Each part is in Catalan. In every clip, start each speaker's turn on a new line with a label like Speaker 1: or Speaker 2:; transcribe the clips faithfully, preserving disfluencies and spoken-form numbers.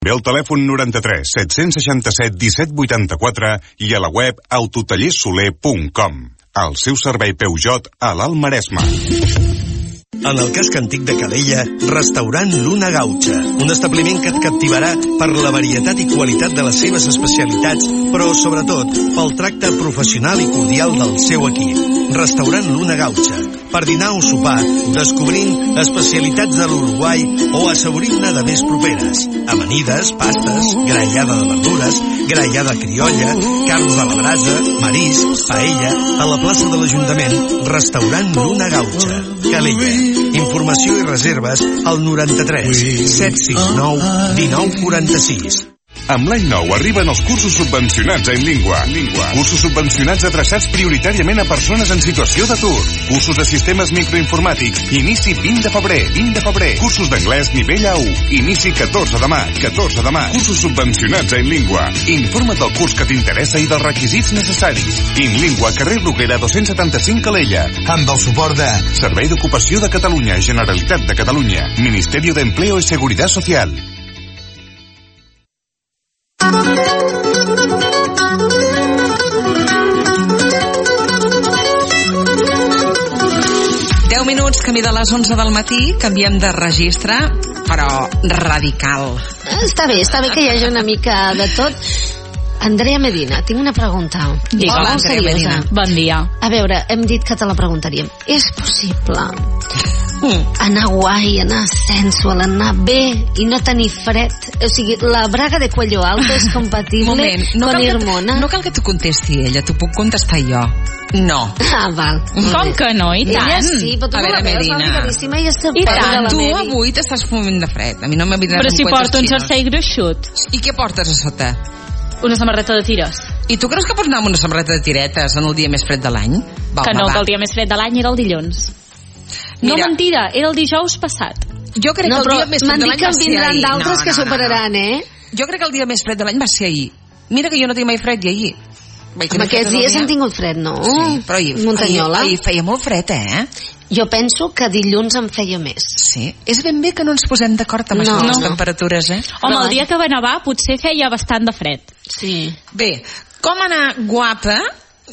Speaker 1: Ve al telèfon noranta-tres set-cents seixanta-set disset vuitanta-quatre i a la web autotallersoler punt com. El seu servei Peugeot a l'Alt Maresme.
Speaker 2: En el casc antic de Calella, restaurant Luna Gaucha, un establiment que et captivarà per la varietat i qualitat de les seves especialitats, però sobretot pel tracte professional i cordial del seu equip. Restaurant Luna Gaucha, per dinar o sopar, descobrint especialitats de l'Uruguai o assaborint-ne de més properes. Amanides, pastes, graellada de verdures, graellada criolla, carns de la brasa, marisc, paella, a la plaça de l'Ajuntament, restaurant Luna Gaucha, Calella. Informació i reserves al noranta-tres set sis nou dinou quaranta-sis.
Speaker 1: Amb l'any nou arriben els cursos subvencionats a Inlingua. Cursos subvencionats adreçats prioritàriament a persones en situació d'atur. Cursos de sistemes microinformàtics. Inici vint de febrer. vint de febrer. Cursos d'anglès nivell A u. Inici catorze de maig. catorze de maig. Cursos subvencionats a Inlingua. Informa't del curs que t'interessa i dels requisits necessaris. Inlingua, carrer Bruguera dos-cents setanta-cinc Calella. Amb el suport de Servei d'Ocupació de Catalunya, Generalitat de Catalunya, Ministerio de Empleo y Seguridad Social.
Speaker 3: deu minuts, camí de les onze del matí, canviem de registre, però radical.
Speaker 4: Està bé, està bé que hi hagi una mica de tot. Andrea Medina, tinc una pregunta.
Speaker 3: Digue, Hola, Andrea Medina. Bon dia.
Speaker 4: A veure, hem dit que te la preguntaríem. És possible mm. anar guai, anar sensual, anar bé i no tenir fred? O sigui, la braga de cuello alto és compatible
Speaker 3: Moment, no
Speaker 4: con
Speaker 3: Irmona? No cal que t'ho contesti ella, t'ho puc contestar jo. No.
Speaker 4: Ah, val.
Speaker 3: Com que no? I tant.
Speaker 4: Ella sí, però tu
Speaker 3: a
Speaker 4: no
Speaker 3: veure,
Speaker 4: la veus,
Speaker 3: Medina.
Speaker 4: I,
Speaker 3: I tant, tu avui t'estàs fumant de fred. A mi no m'evidràs
Speaker 5: Però si porto un jersei gruixut.
Speaker 3: I què portes a sota?
Speaker 5: Una samarreta de tires.
Speaker 3: I tu creus que pots anar amb una samarreta de tiretes en el dia més fred de l'any? Va,
Speaker 5: que
Speaker 3: home,
Speaker 5: no,
Speaker 3: va.
Speaker 5: que el dia més fred de l'any era el dilluns. Mira, no, mentida, era el dijous passat.
Speaker 3: Jo crec
Speaker 4: no,
Speaker 3: que el dia més fred de l'any va ser ahir.
Speaker 4: M'han dit que en vindran d'altres
Speaker 3: no,
Speaker 4: que
Speaker 3: no,
Speaker 4: superaran,
Speaker 3: no, no.
Speaker 4: eh?
Speaker 3: Jo crec que el dia més fred de l'any va ser ahir. Mira que jo no tinc mai fred, i ahir.
Speaker 4: Amb aquests dies hem tingut fred, no?
Speaker 3: Sí, però ahir,
Speaker 4: Muntanyola.
Speaker 3: ahir, ahir feia molt fred, eh?
Speaker 4: Jo penso que dilluns en feia més.
Speaker 3: Sí, és ben bé que no ens posem d'acord amb
Speaker 4: no,
Speaker 3: això de les
Speaker 4: no.
Speaker 3: temperatures, eh?
Speaker 5: Home, el dia que va nevar potser feia bastant de fred.
Speaker 4: Sí.
Speaker 3: Bé, com anar guapa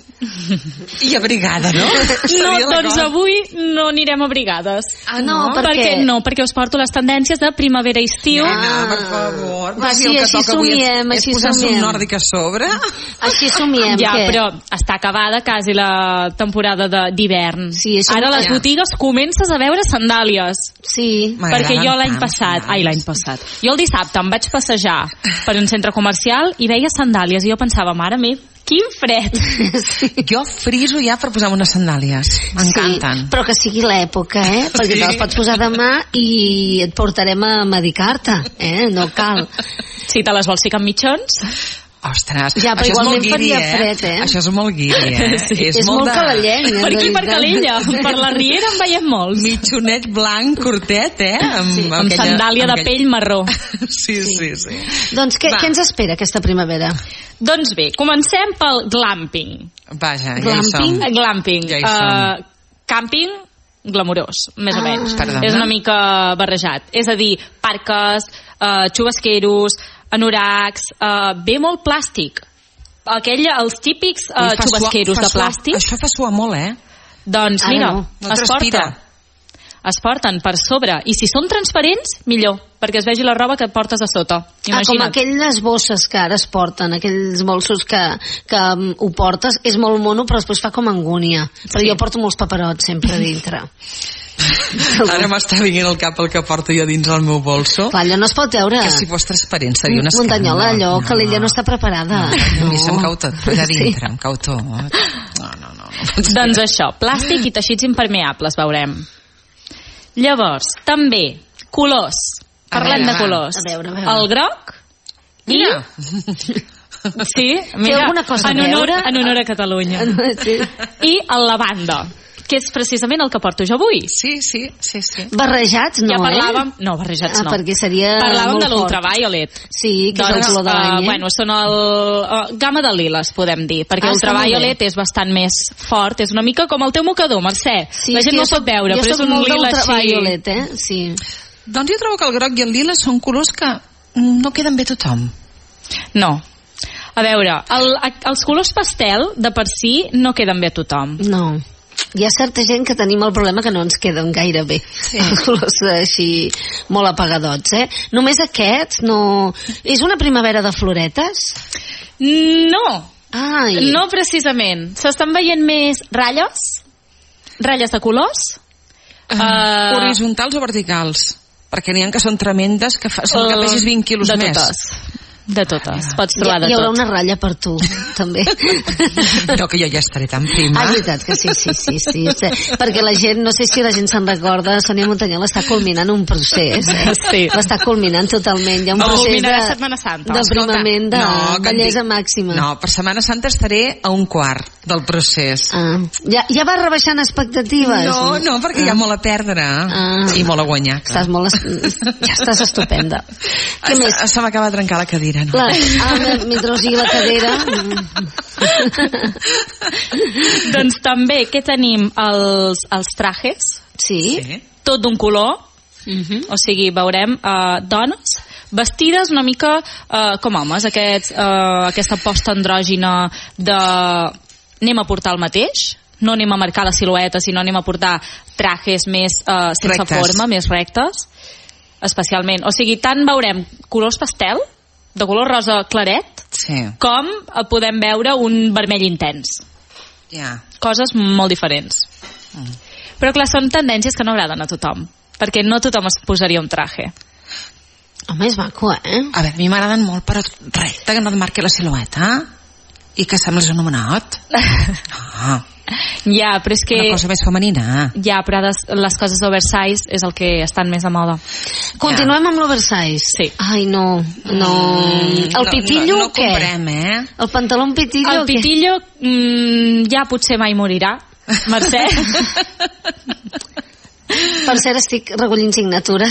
Speaker 3: i abrigada, no?
Speaker 5: No, doncs avui no anirem abrigades.
Speaker 3: Ah, no?
Speaker 5: Per, per què? No, perquè us porto les tendències de primavera-estiu.
Speaker 3: Ah, per favor.
Speaker 4: Va, sí, així somiem, així somiem. És
Speaker 3: posar-se un nòrdic a sobre?
Speaker 4: Així somiem,
Speaker 5: ja,
Speaker 4: què?
Speaker 5: però està acabada quasi la temporada d'hivern.
Speaker 4: Sí,
Speaker 5: ara a les
Speaker 3: ja.
Speaker 5: botigues comences a veure sandàlies.
Speaker 4: Sí.
Speaker 5: Perquè jo l'any passat, ai, l'any passat, jo el dissabte em vaig passejar per un centre comercial i veia sandàlies i jo pensava, mare meva, quin fred.
Speaker 3: Sí. Jo friso ja per posar unes sandàlies. M'encanten.
Speaker 4: Sí, però que sigui l'època, eh? Perquè sí. te les pots posar demà i et portarem a medicar-te, eh? No cal.
Speaker 5: Si te les vols ficar amb mitjons...
Speaker 3: Ostres,
Speaker 4: ja, però
Speaker 3: això és molt guiri,
Speaker 4: eh? Fred, eh?
Speaker 3: Això és molt guiri, eh?
Speaker 4: Sí, és, és molt, molt de... cavallenc.
Speaker 5: Per aquí, per Calella, per la Riera en veiem molts.
Speaker 3: Mitjonet blanc, curtet, eh? Amb,
Speaker 5: sí, amb, amb aquella, sandàlia amb de aquell... pell marró.
Speaker 3: Sí, sí, sí. sí.
Speaker 4: Doncs què, què ens espera aquesta primavera?
Speaker 5: Doncs bé, comencem pel glamping.
Speaker 3: Vaja,
Speaker 4: glamping?
Speaker 3: ja hi som.
Speaker 5: Glamping.
Speaker 3: Ja hi som.
Speaker 5: Uh, camping glamurós, més
Speaker 4: ah.
Speaker 5: o menys.
Speaker 3: Perdona.
Speaker 5: És una mica barrejat. És a dir, parques, uh, xubasqueros, anoracs, uh, ve molt plàstic. Aquell, els típics uh, Ui, xubasqueros
Speaker 3: suar,
Speaker 5: de plàstic.
Speaker 3: Això fa suar molt, eh?
Speaker 5: Doncs
Speaker 4: Ara
Speaker 5: mira,
Speaker 4: no.
Speaker 3: No
Speaker 5: es porta. Es porten per sobre. I si són transparents, millor, perquè es vegi la roba que et portes a sota. Imagina't.
Speaker 4: Ah, com aquelles bosses que ara es porten, aquells bolsos que, que um, ho portes, és molt mono, però després fa com angúnia. Però sí. Jo porto molts paperots sempre dintre.
Speaker 3: Ara m'està venint al cap el que porto jo dins el meu bolso.
Speaker 4: Clar, allò no es pot veure.
Speaker 3: Que si fos transparent seria un escàndol.
Speaker 4: Muntanyola, allò, no, que l'ella no està preparada.
Speaker 3: No, no. A mi se'm cau tot, però allà dintre, sí. Em cau tot. No, no, no. no
Speaker 5: doncs això, plàstic i teixits impermeables, veurem. Llavors, també, colors. Parlem de colors.
Speaker 4: A veure, a veure.
Speaker 5: El groc i...
Speaker 3: Mira.
Speaker 5: Sí, mira,
Speaker 4: alguna cosa
Speaker 5: en honor,
Speaker 4: a
Speaker 5: en honor a Catalunya.
Speaker 4: Sí.
Speaker 5: I el lavanda, que és precisament el que porto jo avui.
Speaker 3: Sí, sí, sí, sí.
Speaker 4: Barrejats no,
Speaker 5: ja parlàvem,
Speaker 4: eh?
Speaker 5: No, barrejats
Speaker 4: ah,
Speaker 5: no.
Speaker 4: Perquè seria
Speaker 5: parlàvem
Speaker 4: molt
Speaker 5: de l'ultraviolet.
Speaker 4: Sí, que doncs, és el color de l'any, eh?
Speaker 5: Uh, bueno, són el uh, gamma de liles, podem dir, perquè
Speaker 4: ah,
Speaker 5: l'ultraviolet és bastant més fort, és una mica com el teu mocador, Mercè.
Speaker 4: Sí,
Speaker 5: la gent no el pot veure, però és un lila així.
Speaker 4: Jo soc molt d'ultraviolet, eh? Sí.
Speaker 3: Doncs jo trobo que el groc i el lila són colors que
Speaker 6: no queden bé a tothom.
Speaker 5: No. A veure, el, els colors pastel de per si no queden bé a tothom.
Speaker 4: No. Hi ha certa gent que tenim el problema que no ens queden gaire bé. Sí. Els colors així molt apagadots, eh? Només aquests, no... És una primavera de floretes?
Speaker 5: No.
Speaker 4: Ai.
Speaker 5: No precisament. S'estan veient més ratlles, ratlles de colors.
Speaker 6: Uh, uh, horitzontals o verticals? Perquè n'hi ha que són tremendes, que fa, són uh, que pesis vint quilos
Speaker 5: de
Speaker 6: més.
Speaker 5: Totes. De totes, pots trobar
Speaker 4: hi,
Speaker 5: de tot.
Speaker 4: Hi haurà una ratlla per tu, també.
Speaker 6: No, que jo ja estaré tan prima.
Speaker 4: Ah, veritat que sí, sí, sí, sí, sí. Perquè la gent, no sé si la gent se'n recorda, Sònia Montanyol està culminant un procés, eh?
Speaker 5: Sí.
Speaker 4: L'està culminant totalment. Hi ha un
Speaker 5: no,
Speaker 4: procés de,
Speaker 5: Setmana Santa.
Speaker 4: d'aprimament de
Speaker 6: no,
Speaker 4: bellesa màxima.
Speaker 6: No, per Setmana Santa estaré a un quart del procés.
Speaker 4: Ah, ja, ja vas rebaixant expectatives?
Speaker 6: No, no, perquè ah. hi ha molt a perdre ah. i molt a guanyar. Clar.
Speaker 4: Estàs molt... Ja estàs estupenda. Què
Speaker 6: es,
Speaker 4: més?
Speaker 6: Se m'acaba de trencar la cadira, no?
Speaker 4: Clar, ah, mentre sigui la cadera...
Speaker 5: Doncs també, què tenim? Els, els trajes.
Speaker 4: Sí.
Speaker 6: sí.
Speaker 5: Tot d'un color.
Speaker 4: Uh-huh.
Speaker 5: O sigui, veurem uh, dones vestides una mica uh, com homes, aquests, uh, aquesta posta andrògina de anem a portar el mateix, no anem a marcar la silueta, sinó anem a portar trajes més uh, sense rectes. Forma, més rectes, especialment. O sigui, tant veurem colors pastel, de color rosa claret,
Speaker 6: sí.
Speaker 5: com podem veure un vermell intens.
Speaker 6: Yeah.
Speaker 5: Coses molt diferents. Mm. Però clar, són tendències que no agraden a tothom, perquè no tothom es posaria un traje.
Speaker 4: Home, és maco, eh?
Speaker 6: A veure, a mi m'agraden molt, però recte, que no et marqui la silueta i que sembles un homenot. Ah.
Speaker 5: Ja, però és que...
Speaker 6: Una cosa més femenina.
Speaker 5: Ja, però les coses oversize és el que estan més de moda.
Speaker 4: Continuem ja. amb l'oversize.
Speaker 5: Sí.
Speaker 4: Ai, no, no... Mm, el pitillo,
Speaker 6: no, no, no
Speaker 4: què?
Speaker 6: comprem, eh?
Speaker 4: El pantaló pitillo,
Speaker 5: el pitillo, mm, ja potser mai morirà. Mercè?
Speaker 4: Per cert, estic recollint signatures.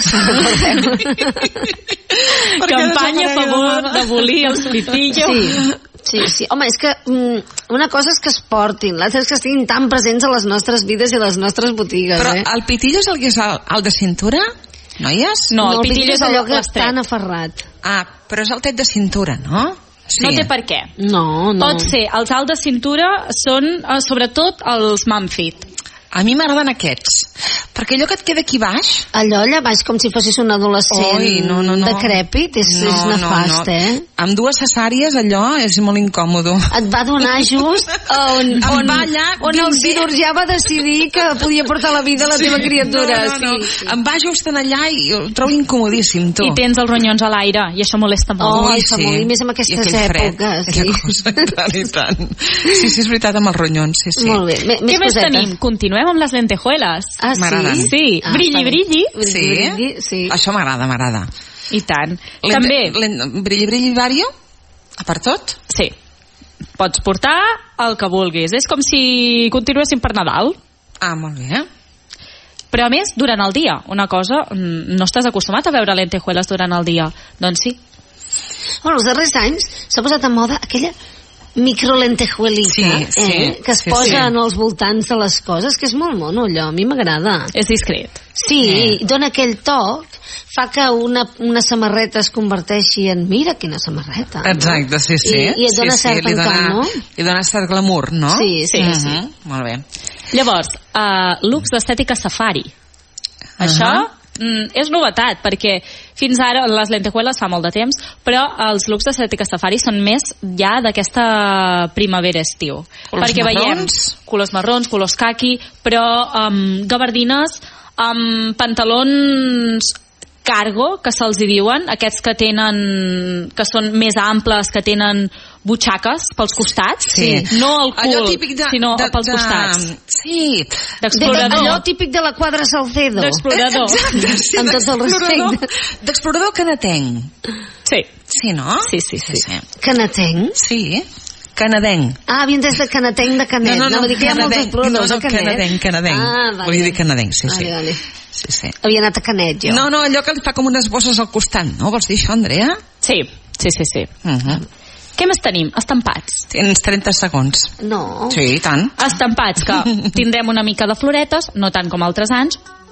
Speaker 5: Campanya a favor d'abolir els pitillos.
Speaker 4: Sí. Sí, sí. Home, és que mm, una cosa és que es portin, l'altra és que estiguin tan presents a les nostres vides i a les nostres botigues.
Speaker 6: Però
Speaker 4: eh?
Speaker 6: el pitillo és el que és el, el de cintura? Noies?
Speaker 5: No, el,
Speaker 4: no, el
Speaker 5: pitillo,
Speaker 4: pitillo és allò que
Speaker 5: l'estret.
Speaker 4: tan aferrat.
Speaker 6: Ah, però és el tet de cintura, no?
Speaker 5: Sí. No té per què.
Speaker 4: No, no.
Speaker 5: Pot ser, els alts de cintura són eh, sobretot els Manfit.
Speaker 6: A mi m'agraden aquests, perquè allò que et queda aquí baix...
Speaker 4: Allò allà baix com si fossis un adolescent
Speaker 6: Oi, no, no, no.
Speaker 4: decrèpit, és,
Speaker 6: no,
Speaker 4: és nefast,
Speaker 6: no, no.
Speaker 4: eh?
Speaker 6: Amb dues cesàries allò és molt incòmodo.
Speaker 4: Et va donar just on, on,
Speaker 6: va allà,
Speaker 4: on el cirurgià va decidir que podia portar la vida a la teva criatura.
Speaker 6: No, no, no.
Speaker 4: Sí, sí.
Speaker 6: Em va just en allà i ho trobo incomodíssim, tu.
Speaker 5: I tens els ronyons a l'aire, i això molesta molt.
Speaker 4: Oh,
Speaker 6: Ui,
Speaker 4: fa
Speaker 6: sí.
Speaker 4: molt, i més en aquestes èpoques.
Speaker 6: Fred, sí. Cosa, i tant. Sí, sí, és veritat, amb els ronyons, sí, sí.
Speaker 4: Molt bé. M
Speaker 5: Què més tenim? Continuem amb les lentejuelas.
Speaker 4: Ah,
Speaker 6: m'agraden.
Speaker 4: sí?
Speaker 5: Sí,
Speaker 4: ah,
Speaker 5: brilli, brilli.
Speaker 6: Sí?
Speaker 4: brilli, sí.
Speaker 6: Això m'agrada, m'agrada.
Speaker 5: I tant.
Speaker 6: Lente,
Speaker 5: També...
Speaker 6: Lente, brilli, brilli, vario? A per tot?
Speaker 5: Sí. Pots portar el que vulguis. És com si continuéssim per Nadal.
Speaker 6: Ah, molt bé.
Speaker 5: Però a més, durant el dia. Una cosa, no estàs acostumat a veure lentejuelas durant el dia. Doncs sí.
Speaker 4: Bueno, els darrers anys s'ha posat en moda aquella microlentejuelita,
Speaker 6: sí,
Speaker 4: eh?
Speaker 6: sí,
Speaker 4: que es
Speaker 6: sí,
Speaker 4: posa
Speaker 6: sí.
Speaker 4: en els voltants de les coses, que és molt mono allò, a mi m'agrada.
Speaker 5: És discret.
Speaker 4: Sí, eh. dona aquell toc, fa que una, una samarreta es converteixi en mira quina samarreta.
Speaker 6: Exacte, sí, sí.
Speaker 4: I, i et dona
Speaker 6: sí,
Speaker 4: cert
Speaker 6: sí,
Speaker 4: encant,
Speaker 6: dona,
Speaker 4: no?
Speaker 6: I dona cert glamour, no?
Speaker 4: Sí, sí,
Speaker 5: sí.
Speaker 4: sí.
Speaker 6: Uh -huh. Molt bé.
Speaker 5: Llavors, uh, looks d'estètica safari. Uh -huh. Això mm, és novetat, perquè fins ara les lentejuelas fa molt de temps, però els looks d'estètica safari són més ja d'aquesta primavera-estiu.
Speaker 6: Colors
Speaker 5: perquè
Speaker 6: marrons.
Speaker 5: veiem colors marrons, colors caqui, però amb um, gabardines, amb pantalons cargo, que se'ls diuen, aquests que tenen, que són més amples, que tenen butxaques pels costats,
Speaker 6: sí.
Speaker 5: no al cul,
Speaker 6: allò típic de,
Speaker 5: sinó
Speaker 6: de,
Speaker 5: pels
Speaker 6: de,
Speaker 5: costats.
Speaker 6: Sí.
Speaker 5: D'explorador.
Speaker 4: Allò típic de la quadra Salcedo.
Speaker 5: D'explorador.
Speaker 6: Exacte, sí,
Speaker 4: amb tot el respecte.
Speaker 6: D'explorador canadenc.
Speaker 5: Sí.
Speaker 6: Sí, no?
Speaker 5: Sí, sí, sí.
Speaker 6: sí, sí.
Speaker 4: Canatenc?
Speaker 6: Sí, canadenc.
Speaker 4: Ah, havien des de canatenc de Canet.
Speaker 6: No, no, no,
Speaker 4: no, dir que hi ha molts exploradors
Speaker 6: no, no,
Speaker 4: a Canet.
Speaker 6: canadenc, canadenc.
Speaker 4: Ah, vale.
Speaker 6: Volia dir canadenc, sí, sí.
Speaker 4: Vale, vale.
Speaker 6: Sí, sí.
Speaker 4: Havia anat a Canet, jo.
Speaker 6: No, no, allò que li fa com unes bosses al costat, no? Vols dir això, Andrea?
Speaker 5: Sí, sí, sí, sí.
Speaker 6: Uh -huh.
Speaker 5: Què més tenim? Estampats.
Speaker 6: Tens trenta segons.
Speaker 4: No.
Speaker 6: Sí, i tant.
Speaker 5: Estampats, que tindrem una mica de floretes, no tant com altres anys,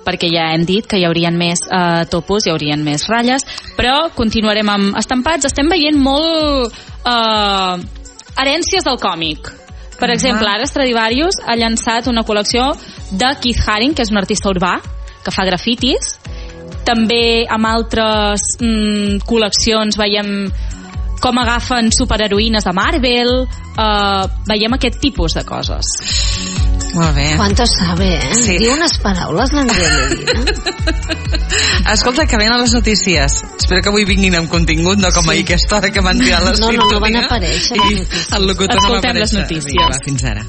Speaker 5: perquè ja hem dit que hi haurien més eh, topos, hi haurien més ratlles, però continuarem amb estampats. Estem veient molt eh, herències del còmic. Per exemple, ara Stradivarius ha llançat una col·lecció de Keith Haring, que és un artista urbà que fa grafitis. També amb altres mm, col·leccions veiem com agafen superheroïnes de Marvel, uh, veiem aquest tipus de coses.
Speaker 6: Molt bé.
Speaker 4: Quanto sabe, eh?
Speaker 6: Sí.
Speaker 4: Diu unes paraules l'Andrea Medina.
Speaker 6: Escolta, que venen les notícies. Espero que avui vinguin amb contingut, no com
Speaker 4: Sí.
Speaker 6: ahir aquesta hora que van tirar la
Speaker 4: No, no, no van
Speaker 6: sintonia
Speaker 4: aparèixer
Speaker 6: i
Speaker 4: les notícies.
Speaker 6: el locutor no va
Speaker 5: Escoltem les
Speaker 6: aparèixer.
Speaker 5: notícies.
Speaker 6: Vinga, va, fins ara.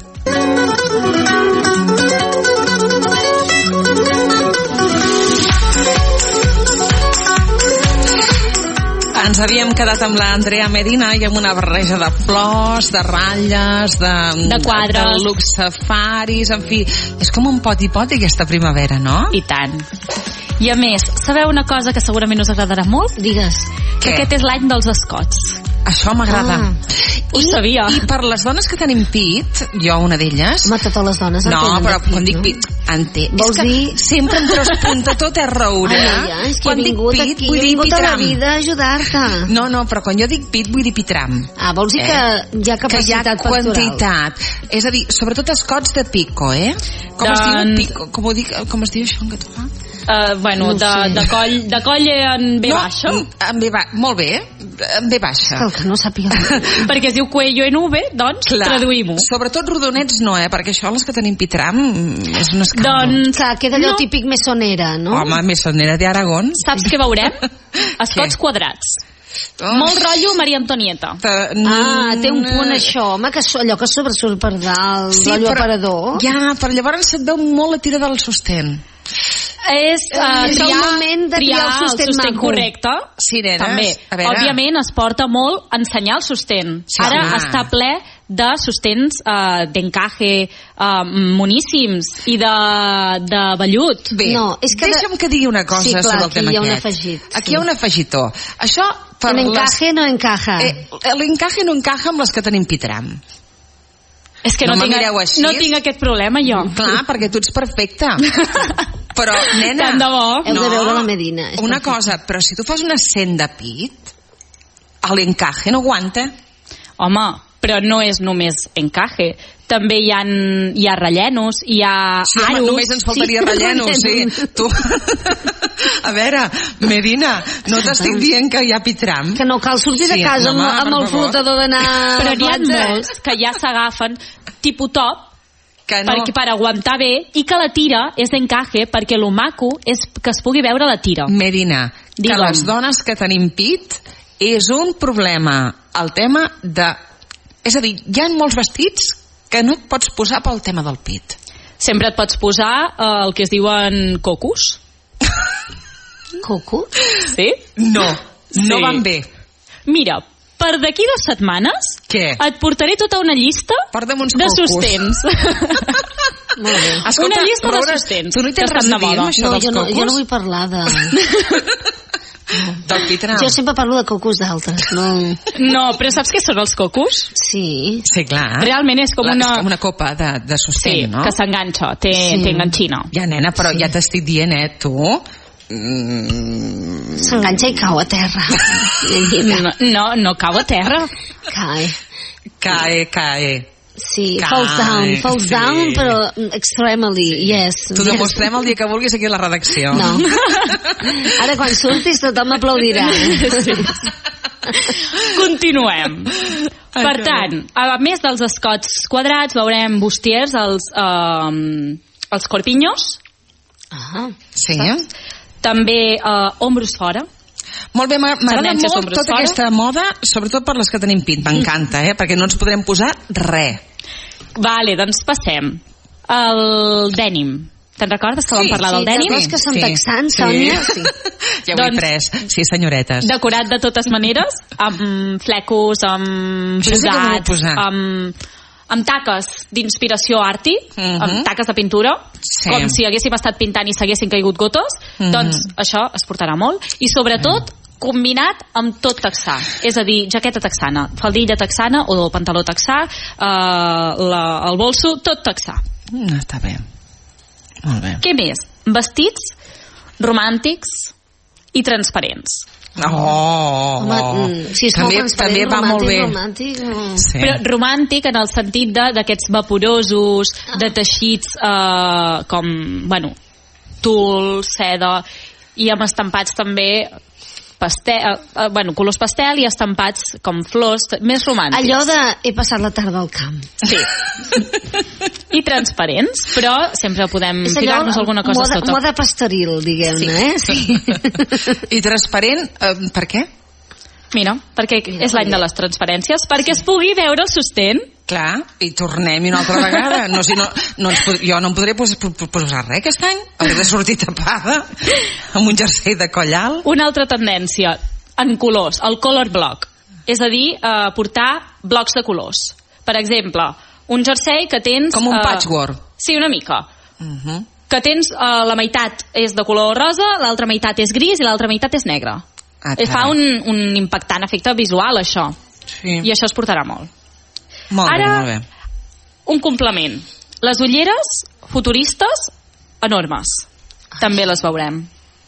Speaker 6: Ens havíem quedat amb l'Andrea Medina i amb una barreja de flors, de ratlles, de,
Speaker 5: De quadres.
Speaker 6: de look safaris, en fi. És com un poti-poti aquesta primavera, no?
Speaker 5: I tant. I a més, sabeu una cosa que segurament us agradarà molt?
Speaker 4: Digues.
Speaker 5: Que
Speaker 6: Què?
Speaker 5: aquest és l'any dels escots.
Speaker 6: Això m'agrada.
Speaker 4: Ah.
Speaker 5: Ho sabia.
Speaker 6: I per les dones que tenim pit, jo una d'elles...
Speaker 4: Home, totes les dones en
Speaker 6: No,
Speaker 4: tenen
Speaker 6: però
Speaker 4: de pit,
Speaker 6: quan dic
Speaker 4: no?
Speaker 6: pit, ente...
Speaker 4: Vols
Speaker 6: és que
Speaker 4: dir-
Speaker 6: sempre em traspunta tot és raure.
Speaker 4: Ai, ai, ai, és que
Speaker 6: quan
Speaker 4: he
Speaker 6: dic
Speaker 4: vingut
Speaker 6: pit,
Speaker 4: aquí,
Speaker 6: vull
Speaker 4: he
Speaker 6: dir
Speaker 4: vingut a la
Speaker 6: pitram.
Speaker 4: vida a ajudar-te.
Speaker 6: No, no, però quan jo dic pit, vull dir pitram.
Speaker 4: Ah, vols dir
Speaker 6: Eh?
Speaker 4: que hi ha
Speaker 6: Que hi ha
Speaker 4: capacitat pectoral?
Speaker 6: quantitat. És a dir, sobretot escots de pico, eh? Com es diu
Speaker 5: Doncs-
Speaker 6: pico? Com, ho dic, com es diu això en català?
Speaker 5: Uh, bueno,
Speaker 4: No
Speaker 5: de,
Speaker 4: sé.
Speaker 5: de, coll, de coll en B baixa,
Speaker 6: No, en B ba... molt bé, en B baixa.
Speaker 4: El que no sàpiga.
Speaker 5: perquè es diu cuello en V, doncs traduïm-ho.
Speaker 6: Sobretot rodonets no, eh? Perquè això, les que tenim pitram, és un escàndol.
Speaker 5: Doncs,
Speaker 4: Clar, queda allò
Speaker 5: no.
Speaker 4: típic mesonera, no?
Speaker 6: Home, Mesonera de Aragón.
Speaker 5: Saps què veurem? Escots
Speaker 6: Què?
Speaker 5: quadrats.
Speaker 6: Oh.
Speaker 5: Molt rotllo Maria Antonieta.
Speaker 4: Ah, té un punt això, home, que so, allò que sobresurt per dalt,
Speaker 6: Sí,
Speaker 4: rotllo
Speaker 6: però,
Speaker 4: aparador.
Speaker 6: ja, però llavors se't veu molt la tira del sostén.
Speaker 5: És, uh,
Speaker 4: És el
Speaker 5: triar,
Speaker 4: moment de triar el sostén maco.
Speaker 5: correcte.
Speaker 6: Cireres,
Speaker 5: També.
Speaker 6: a veure.
Speaker 5: Òbviament es porta molt ensenyar el sostén.
Speaker 6: Sí,
Speaker 5: Ara
Speaker 6: home.
Speaker 5: està ple de sostens uh, d'encaje uh, moníssims i de, de vellut.
Speaker 6: Bé,
Speaker 4: No, és que de-
Speaker 6: deixa'm que digui una cosa
Speaker 4: Sí, clar,
Speaker 6: sobre el
Speaker 4: aquí
Speaker 6: tema
Speaker 4: hi ha un
Speaker 6: aquest.
Speaker 4: afegit,
Speaker 6: Aquí
Speaker 4: sí.
Speaker 6: hi ha un afegitó. Això, per
Speaker 4: En
Speaker 6: les...
Speaker 4: encaje no encaja.
Speaker 6: Eh, l'encaje no encaja amb les que tenim pitram.
Speaker 5: És que
Speaker 6: No
Speaker 5: no,
Speaker 6: me
Speaker 5: tinc,
Speaker 6: mireu així.
Speaker 5: no tinc aquest problema jo.
Speaker 6: Clar, perquè tu ets perfecta. Però, nena...
Speaker 5: Tant de bo.
Speaker 4: Heu de veure la Medina, és
Speaker 6: Una
Speaker 4: perfecta.
Speaker 6: cosa, però si tu fas una cent de pit, l'encaje no aguanta.
Speaker 5: Home, però no és només encaje. També hi ha, hi ha rellenos, hi ha
Speaker 6: Sí, home,
Speaker 5: aros.
Speaker 6: només ens faltaria
Speaker 4: Sí,
Speaker 6: rellenos, sí.
Speaker 4: rellenos.
Speaker 6: Tu... A veure, Medina, no t'estic dient que hi ha pitram.
Speaker 4: Que no cal sortir
Speaker 6: Sí,
Speaker 4: de casa
Speaker 6: home,
Speaker 4: amb, amb
Speaker 6: per
Speaker 4: el
Speaker 6: favor.
Speaker 4: flotador d'anar a
Speaker 5: Però
Speaker 4: la
Speaker 5: n'hi ha
Speaker 4: platja.
Speaker 5: molts que ja s'agafen tipus top
Speaker 6: Que no.
Speaker 5: perquè, per aguantar bé, i que la tira és d'encaje perquè lo maco és que es pugui veure la tira.
Speaker 6: Medina, que
Speaker 5: Digue'm.
Speaker 6: les dones que tenim pit és un problema. El tema de... És a dir, hi ha molts vestits que no et pots posar pel tema del pit.
Speaker 5: Sempre et pots posar eh, el que es diuen cocos.
Speaker 4: Coco?
Speaker 5: Sí?
Speaker 6: No, no
Speaker 5: Sí.
Speaker 6: van bé.
Speaker 5: Mira, per d'aquí dues setmanes
Speaker 6: Què?
Speaker 5: et portaré tota una llista
Speaker 6: Porta'm uns
Speaker 5: de
Speaker 6: cocos.
Speaker 5: sostens.
Speaker 4: Molt bé.
Speaker 5: Una llista de
Speaker 6: Roures,
Speaker 5: sostens
Speaker 6: Tu no hi
Speaker 5: que
Speaker 6: tens res
Speaker 5: estan
Speaker 6: a
Speaker 5: de
Speaker 6: dir
Speaker 5: moda.
Speaker 6: amb això
Speaker 4: No,
Speaker 6: dels
Speaker 4: jo no,
Speaker 6: cocos?
Speaker 4: jo no vull parlar de...
Speaker 6: Del pitram.
Speaker 4: Jo sempre parlo de cocos d'altres, no...
Speaker 5: No, però saps què són els cocos?
Speaker 4: Sí.
Speaker 6: Sí, clar.
Speaker 5: Realment és com
Speaker 6: La-
Speaker 5: una...
Speaker 6: És com una copa de, de sostén,
Speaker 5: Sí,
Speaker 6: no?
Speaker 5: que s'enganxa, té,
Speaker 4: Sí.
Speaker 5: té enganxina.
Speaker 6: Ja, nena, però ja t'estic dient, eh, tu... Mm,
Speaker 4: S'enganxa i cau a terra.
Speaker 5: No, no, no cau a terra.
Speaker 4: Cae.
Speaker 6: cae, cae.
Speaker 4: Sí,
Speaker 6: Cae,
Speaker 4: falls down, falls
Speaker 6: sí.
Speaker 4: down, però extremely, yes.
Speaker 6: T'ho
Speaker 4: yes.
Speaker 6: demostrem el dia que vulguis aquí a la redacció.
Speaker 4: No. Ara quan surtis tothom aplaudirà.
Speaker 5: Continuem. Per tant, a més dels escots quadrats, veurem bustiers, els, eh, els corpinyos,
Speaker 4: Ah,
Speaker 6: Sí.
Speaker 5: també eh, ombros fora.
Speaker 6: Molt bé, m'agrada
Speaker 5: Tendències
Speaker 6: molt
Speaker 5: ombros
Speaker 6: tota
Speaker 5: fora.
Speaker 6: aquesta moda, sobretot per les que tenim pit. M'encanta, eh? Perquè no ens podrem posar res.
Speaker 5: Vale, doncs passem. El dènim. Te'n recordes que vam
Speaker 6: Sí,
Speaker 5: parlar
Speaker 4: sí,
Speaker 5: del dènim?
Speaker 4: dels que són texans, Sònia, sí.
Speaker 6: Ja ho he
Speaker 5: Doncs-
Speaker 6: pres. Sí, senyoretes.
Speaker 5: Decorat de totes maneres, amb flecos, amb
Speaker 6: Això sí que m'ho vull
Speaker 5: brodats,
Speaker 6: posar.
Speaker 5: amb, amb taques d'inspiració arti,
Speaker 6: Mhm.
Speaker 5: amb taques de pintura,
Speaker 6: Sí.
Speaker 5: com si haguéssim estat pintant i s'haguessin caigut gotes,
Speaker 6: Mhm.
Speaker 5: doncs això es portarà molt. I sobretot, combinat amb tot texà, és a dir, jaqueta texana, faldilla texana o pantaló texà, eh, la, el bolso, tot texà.
Speaker 6: Mm, està bé. Molt bé.
Speaker 5: Què més? vestits romàntics i transparents.
Speaker 6: Oh,
Speaker 4: Home, si és
Speaker 6: també,
Speaker 4: molt
Speaker 6: també va molt bé.
Speaker 4: Romàntic, romàntic,
Speaker 6: Sí.
Speaker 5: Però romàntic en el sentit de- d'aquests vaporosos, de teixits eh, com, bueno, tul, seda, i amb estampats també pastel, eh, bueno, colors pastel i estampats com flors, més romàntics.
Speaker 4: allò de he passat la tarda al camp.
Speaker 5: Sí. I transparents, però sempre podem
Speaker 4: És allò,
Speaker 5: ficar-nos alguna cosa
Speaker 4: moda,
Speaker 5: sota.
Speaker 4: moda pastoril, diguem-ne, eh? Sí.
Speaker 6: I transparent, eh, per què?
Speaker 5: Mira, perquè és l'any de les transparències, perquè es pugui veure el sostén.
Speaker 6: Clar, i tornem-hi una altra vegada. No, si no, no ens pod... Jo no em podré posar, posar res aquest any. Hauré de sortir tapada amb un jersei de coll alt.
Speaker 5: Una altra tendència, en colors, el color block. És a dir, eh, portar blocs de colors. Per exemple, un jersei que tens...
Speaker 6: Com un
Speaker 5: eh,
Speaker 6: patchwork.
Speaker 5: Sí, una mica.
Speaker 6: Uh-huh.
Speaker 5: Que tens, eh, la meitat és de color rosa, l'altra meitat és gris i l'altra meitat és negre.
Speaker 6: Ah,
Speaker 5: Eh, Fa un, un impactant efecte visual, això.
Speaker 6: Sí.
Speaker 5: I això es portarà molt.
Speaker 6: Molt
Speaker 5: Ara,
Speaker 6: bé, molt bé.
Speaker 5: un complement. Les ulleres futuristes enormes. També les veurem.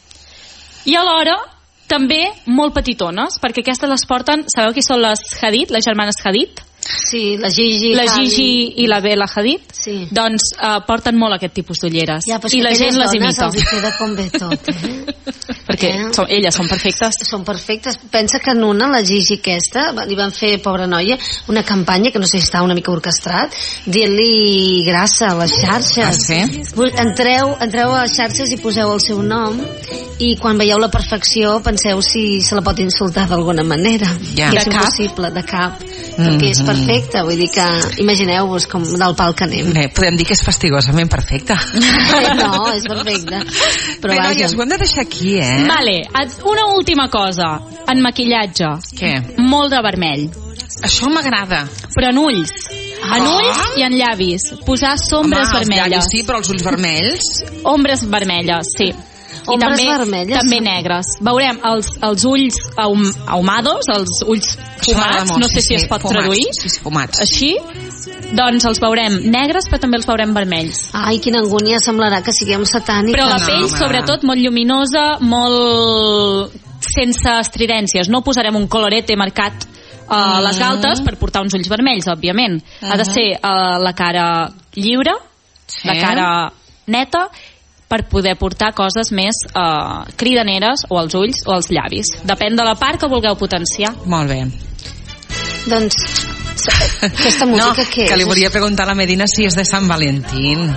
Speaker 5: I alhora, també molt petitones, perquè aquestes les porten... Sabeu qui són les Hadid, les germanes Hadid?
Speaker 4: Sí, la Gigi.
Speaker 5: La
Speaker 4: Khadid.
Speaker 5: Gigi i la Bella Hadid?
Speaker 4: Sí.
Speaker 5: Doncs eh, porten molt aquest tipus d'ulleres.
Speaker 4: Ja, però
Speaker 5: I la gent les imita.
Speaker 4: Els hi queda com bé tot, eh?
Speaker 5: Perquè
Speaker 4: Eh?
Speaker 5: són, elles són perfectes.
Speaker 4: Són perfectes. Pensa que en una, la Gigi aquesta, li van fer, pobra noia, una campanya, que no sé si està una mica orquestrat, dient-li grassa a les xarxes.
Speaker 6: Ah, sí?
Speaker 4: Entreu, entreu a les xarxes i poseu el seu nom, i quan veieu la perfecció penseu si se la pot insultar d'alguna manera.
Speaker 6: Ja.
Speaker 4: Que
Speaker 5: De
Speaker 4: és
Speaker 5: cap?
Speaker 4: impossible, de cap.
Speaker 6: Mm-hmm.
Speaker 4: Perquè és perfecta, vull dir que imagineu-vos com del pal que anem.
Speaker 6: Bé, podem dir que és fastigosament perfecta.
Speaker 4: No, és perfecta. Però
Speaker 6: Bé,
Speaker 4: vaja.
Speaker 6: noies, ho hem de deixar aquí, eh?
Speaker 5: Vale, una última cosa. En maquillatge.
Speaker 6: Què?
Speaker 5: Molt de vermell.
Speaker 6: Això m'agrada.
Speaker 5: Però en ulls. En
Speaker 6: Ah.
Speaker 5: ulls i en llavis. Posar sombres
Speaker 6: Home, els
Speaker 5: vermelles.
Speaker 6: llavis sí, però els ulls vermells...
Speaker 5: Ombres vermelles, sí. I
Speaker 4: Ombres
Speaker 5: també,
Speaker 4: vermelles?
Speaker 5: també negres. Veurem els, els ulls ahum, ahumados, els ulls
Speaker 6: Això m'agrada
Speaker 5: fumats,
Speaker 6: molt,
Speaker 5: no sé
Speaker 6: sí,
Speaker 5: si es
Speaker 6: sí,
Speaker 5: pot
Speaker 6: fumats,
Speaker 5: traduir.
Speaker 6: Sí, sí, fumats.
Speaker 5: Així, doncs els veurem negres, però també els veurem vermells.
Speaker 4: Ai, quina angúnia, semblarà que siguem satànics.
Speaker 5: Però la
Speaker 6: no,
Speaker 5: pell,
Speaker 6: home.
Speaker 5: sobretot, molt lluminosa, molt sense estridències. No posarem un colorete marcat a les galtes per portar uns ulls vermells, òbviament. Ha de ser uh, la cara lliure,
Speaker 6: Sí.
Speaker 5: la cara neta, per poder portar coses més uh, cridaneres, o als ulls o als llavis. Depèn de la part que vulgueu potenciar.
Speaker 6: Molt bé.
Speaker 4: Doncs, aquesta música
Speaker 6: No,
Speaker 4: què és?
Speaker 6: que li volia preguntar a la Medina si és de Sant Valentín.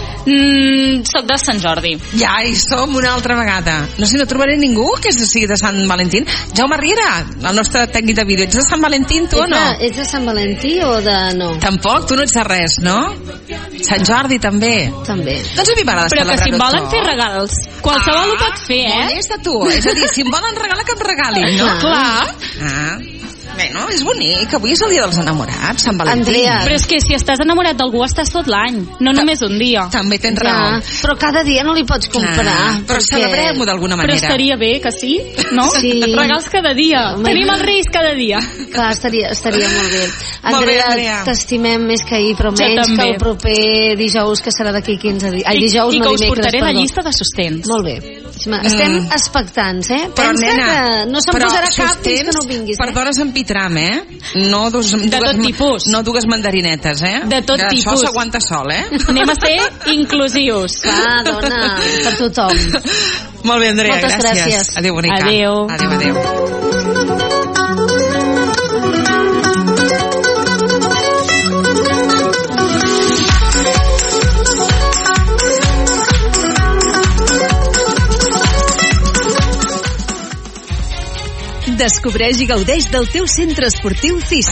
Speaker 5: Mm, soc de Sant Jordi.
Speaker 6: Ja hi som una altra vegada. No sé, no trobaré ningú que sigui de Sant Valentín. Jaume Riera, el nostre tècnic de vídeo, ets de Sant Valentín, tu o
Speaker 4: Ets
Speaker 6: no?
Speaker 4: de, ets de Sant Valentí o de no?
Speaker 6: Tampoc, tu no ets de res, no? Sant Jordi també.
Speaker 4: També.
Speaker 6: Doncs a mi m'agrada
Speaker 5: Però que si em
Speaker 6: celebrar-ho
Speaker 5: volen
Speaker 6: tot.
Speaker 5: fer regals, qualsevol
Speaker 6: Ah,
Speaker 5: ho pot fer, eh?
Speaker 6: Molt llesta tu, és a dir, si em volen regalar que em regalin, no?
Speaker 4: Clar.
Speaker 6: Ah, bueno, és bonic, avui és el dia dels enamorats, Sant Valentí.
Speaker 4: Andrea.
Speaker 5: Però és que si estàs enamorat d'algú estàs tot l'any, no només un dia.
Speaker 6: També tens
Speaker 4: Ja,
Speaker 6: raó.
Speaker 4: però cada dia no li pots comprar.
Speaker 6: Ah, però
Speaker 4: perquè-
Speaker 6: celebrem-ho d'alguna
Speaker 5: Però
Speaker 6: manera.
Speaker 5: estaria bé que sí, no?
Speaker 4: Sí.
Speaker 5: Regals cada dia.
Speaker 4: Home.
Speaker 5: Tenim els reis cada dia.
Speaker 4: Clar, estaria, estaria molt bé.
Speaker 6: Molt bé,
Speaker 4: Andrea,
Speaker 6: Andrea.
Speaker 4: t'estimem més que ahir, però
Speaker 5: Jo
Speaker 4: menys
Speaker 5: també.
Speaker 4: que el proper dijous, que serà d'aquí quinze dies. Ai, dijous,
Speaker 5: I, i
Speaker 4: no
Speaker 5: que us
Speaker 4: dimecres,
Speaker 5: portaré la
Speaker 4: perdó.
Speaker 5: llista de sostens.
Speaker 4: Molt bé. Estem
Speaker 6: Mm.
Speaker 4: expectants, eh?
Speaker 6: Però,
Speaker 4: Pensa
Speaker 6: nena,
Speaker 4: que no se'n
Speaker 6: però
Speaker 4: posarà cap fins que
Speaker 6: sostens
Speaker 4: no vinguis.
Speaker 6: per
Speaker 4: Eh?
Speaker 6: dones amb pitram, eh? No dos,
Speaker 5: De
Speaker 6: dues,
Speaker 5: tot tipus.
Speaker 6: No dues mandarinetes, eh?
Speaker 5: De tot
Speaker 6: que
Speaker 5: tipus.
Speaker 6: Això s'aguanta sol, eh?
Speaker 5: Anem a ser inclusius.
Speaker 4: Clar, dona, per tothom.
Speaker 6: Molt bé, Andrea,
Speaker 4: Moltes gràcies.
Speaker 6: Adéu, bonica.
Speaker 5: Adéu.
Speaker 6: Adéu, adéu.
Speaker 7: Descobreix i gaudeix del teu centre esportiu C I S.